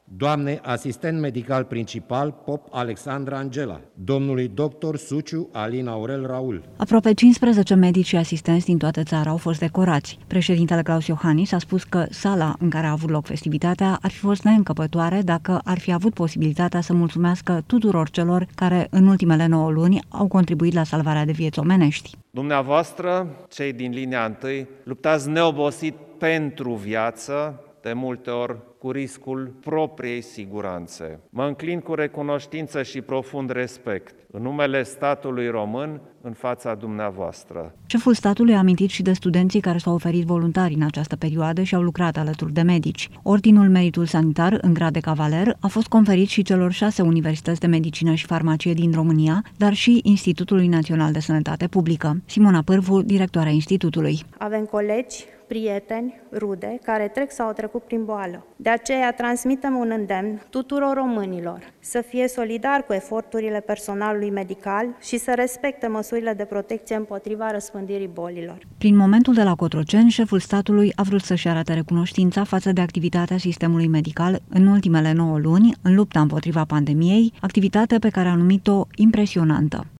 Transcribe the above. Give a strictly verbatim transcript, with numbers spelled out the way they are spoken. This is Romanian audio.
doamnei asistent medical principal Pop Alexandra Angela, domnului doctor Suciu Alin Aurel Raul. Aproape cincisprezece medici și asistenți din toată țara au fost decorați. Președintele Claus Iohannis a spus că sala în care a avut loc festivitatea ar fi fost neîncăpătoare dacă ar fi avut posibilitatea să mulțumească tuturor celor care în ultimele nouă luni au contribuit la salvarea de vieți omenești. Dumneavoastră, cei din linia întâi, luptați neobosit pentru viață, de multe ori cu riscul propriei siguranțe. Mă înclin cu recunoștință și profund respect în numele statului român în fața dumneavoastră. Șeful statului a amintit și de studenții care s-au oferit voluntari în această perioadă și au lucrat alături de medici. Ordinul Meritul Sanitar în grad de cavaler a fost conferit și celor șase universități de medicină și farmacie din România, dar și Institutului Național de Sănătate Publică. Simona Pârvu, directoarea institutului. Avem colegi, prieteni, rude, care trec sau au trecut prin boală. De aceea transmitem un îndemn tuturor românilor să fie solidari cu eforturile personalului medical și să respecte măsurile de protecție împotriva răspândirii bolilor. Prin momentul de la Cotroceni, șeful statului a vrut să-și arate recunoștința față de activitatea sistemului medical în ultimele nouă luni, în lupta împotriva pandemiei, activitate pe care a numit-o impresionantă.